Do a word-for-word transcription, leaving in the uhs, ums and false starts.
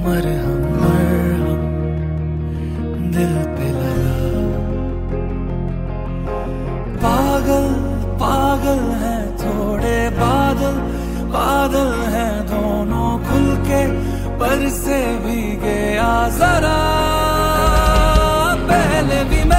मरहम मरहम दिल पे लगा। पागल पागल है थोड़े बादल, बादल है दोनों खुल के पर से भी गया जरा। पहले भी मैं